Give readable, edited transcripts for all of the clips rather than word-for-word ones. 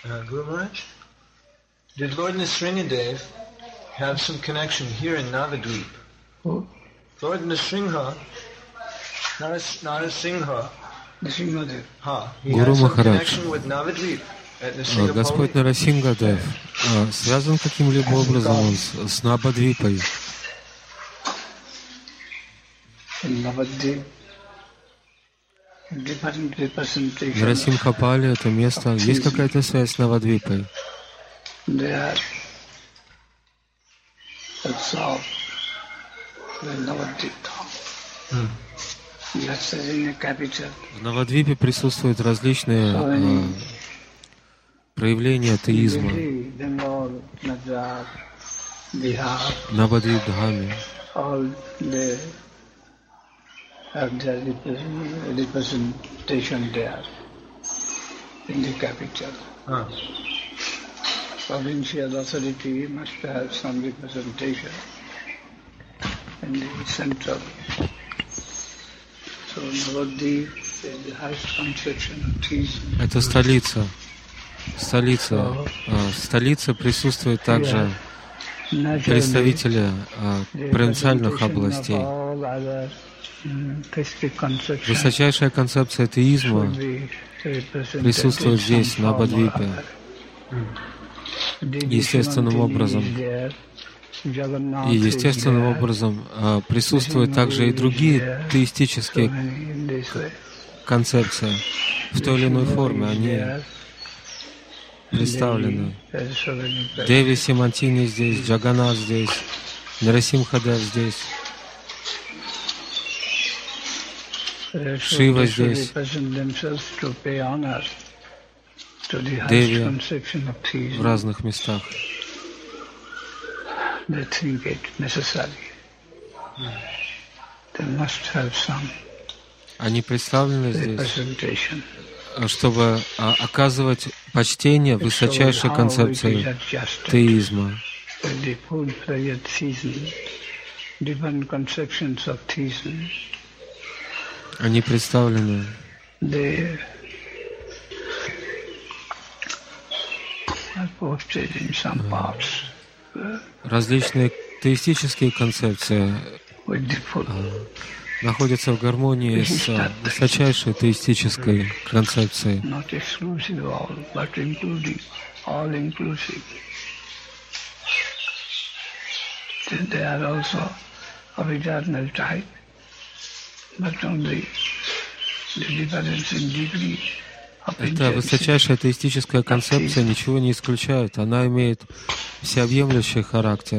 Guru Maharaj, did Lord Nrsingadev have some connection here in Navadvip? Who? Lord Nrsimha, Narasingha, Гуру Махарадж, Господь Нарасингадев связан каким-либо образом он с Навадвипой? Нарасимхапали, это место, есть какая-то связь с Навадвипой? В Навадвипе присутствуют различные проявления атеизма. Навадвип-дхаме. Provincial authority must have some representation in the central. So Navadvip is the highest conception of theism. Это столица. Столица присутствуют также представители провинциальных областей. Высочайшая концепция атеизма присутствует здесь, на Навадвипе. Естественным образом. И естественным образом присутствуют также и другие теистические концепции. В той или иной форме они представлены. Деви Симантини здесь, Джаганнат здесь, Нарасимхадев здесь, Шива здесь, Деви в разных местах. Они представлены здесь, чтобы оказывать почтение высочайшей концепции теизма. Они представлены различные теистические концепции находятся в гармонии с высочайшей теистической концепцией. Эта высочайшая теистическая концепция ничего не исключает. Она имеет всеобъемлющий характер.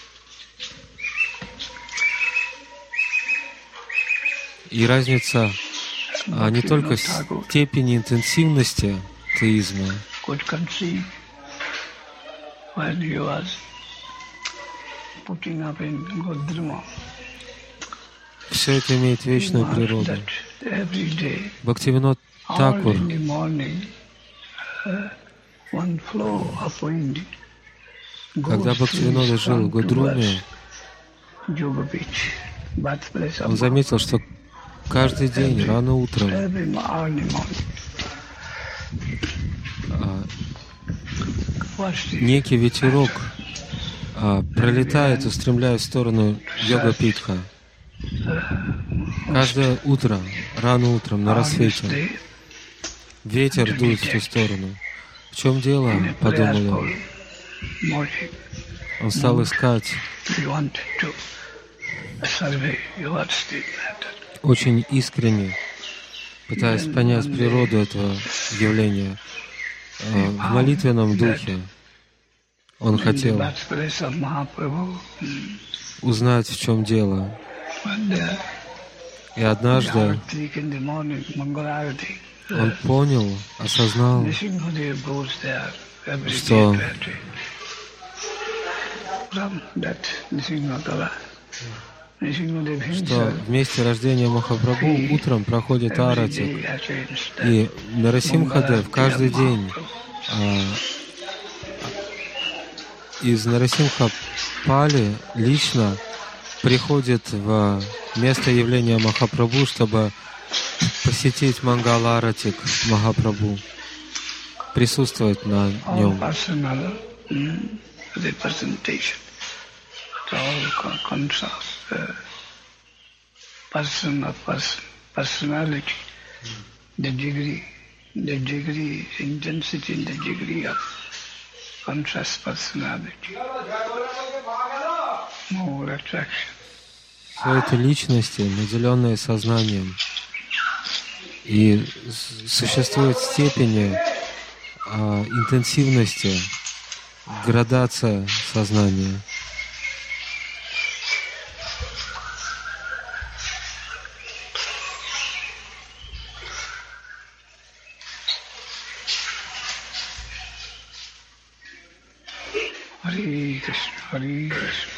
И разница не только в степени интенсивности теизма. Все это имеет вечную природу. Бхактивинод Такур когда Бхактивинода жил в Гудруме, он заметил, что каждый день, рано утром, некий ветерок пролетает, устремляясь в сторону Йога-Питха. Каждое утро, рано утром, на рассвете, ветер дует в ту сторону. В чем дело? Подумал он. Он стал искать, очень искренне, пытаясь понять природу этого явления. В молитвенном духе он хотел узнать, в чем дело. И однажды он понял, осознал, что в месте рождения Махапрабху утром проходит аратик. И Нарасимхадев каждый день из Нарасимхапали лично приходит в место явления Махапрабху, чтобы посетить Мангала-аратик Махапрабху. присутствовать на all нем. personal representation, all contrast, person of person, personality, the degree, intensity, and the degree of contrast personality, more attraction. Все это личности, наделенные сознанием. И существуют степени интенсивности, градация сознания. Hare Krishna, Hare Krishna.